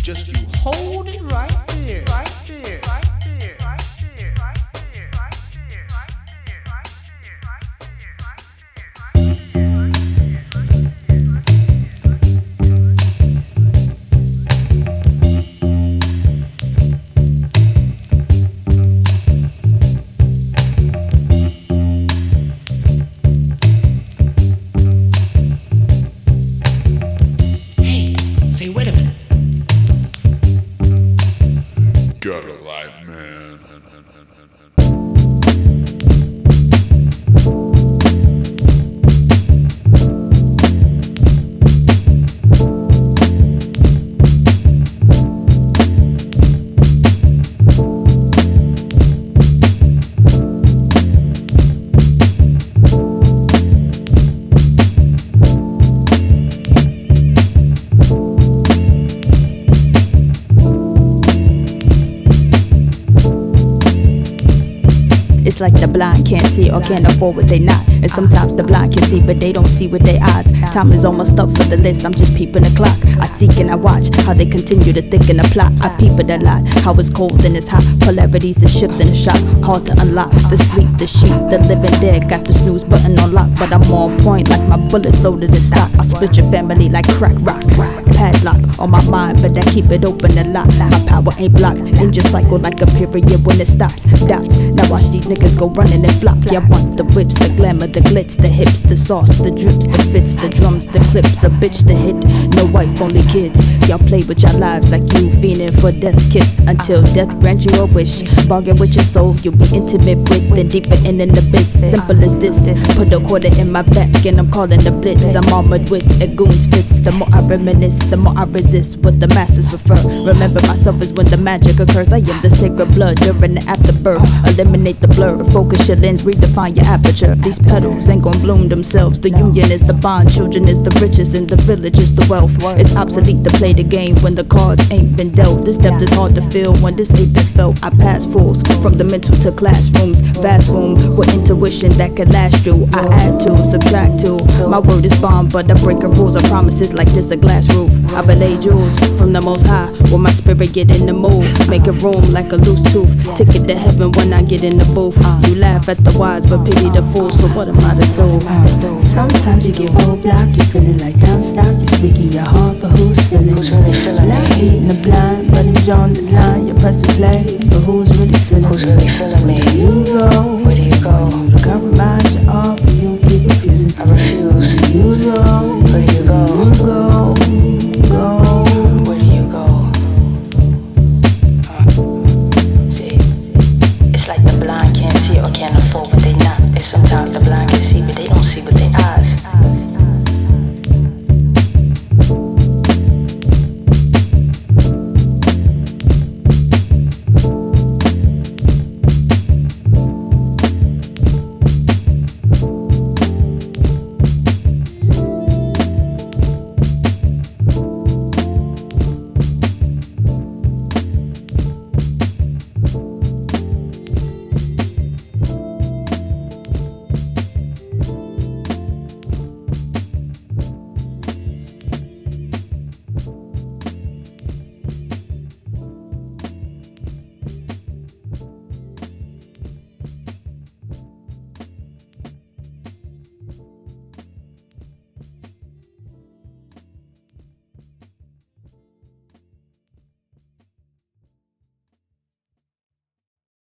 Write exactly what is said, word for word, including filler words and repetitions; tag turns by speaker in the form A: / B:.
A: Just you hold it right there, right there, right there, right there, right there, right there, right there, right there, right there, right
B: Got a light, man.
C: It's like the blind can't see or can't afford what they not. And sometimes the blind can see but they don't see with their eyes. Time is almost up for the list, I'm just peeping the clock. I seek and I watch how they continue to thicken the plot. I peep it a lot, how it's cold and it's hot. Polarities is shifting the shock, hard to unlock. The sleep, the sheep, the living dead. Got the snooze button on lock, but I'm on point like my bullets loaded in stock. I split your family like crack rock. Padlock on my mind, but I keep it open a lot. My power ain't blocked, angel cycle like a period when it stops. Dots, now watch these niggas go running and flop. Yeah, I want the whips, the glamour, the glitz, the hips, the sauce, the drips, the fits, the drums, the clips, a bitch to hit. No wife, only kids. Y'all play with your lives like you fiending for death's kiss. Until death grants you a wish. Bargain with your soul, you'll be intimate with. Then deeper in an abyss. Simple as this. Put a quarter in my back and I'm calling the blitz. I'm armored with a goon's fits. The more I reminisce, the more I resist what the masses prefer. Remember myself is when the magic occurs. I am the sacred blood during the afterbirth. Eliminate the blur, focus your lens, redefine your aperture. These petals ain't gon' bloom themselves. The union is the bond, children is the riches, and the village is the wealth. It's obsolete to play the game when the cards ain't been dealt. This depth is hard to feel when this ain't been felt. I pass fools from the mental to classrooms. Vast room with intuition that can last you. I add to, subtract to. My word is bomb, but I'm breaking rules or promises like this a glass roof. I relay jewels from the most high when my spirit get in the mood. Making room like a loose tooth. Ticket to heaven when I get in the booth. You laugh at the wise but pity the fools. So what am I to do?
D: Sometimes you get roadblock, you feeling like time stop. You speaking your heart, but who's feeling? Blind leading the blind, but it's on the line. You're pressing play, but who's really feeling? With you.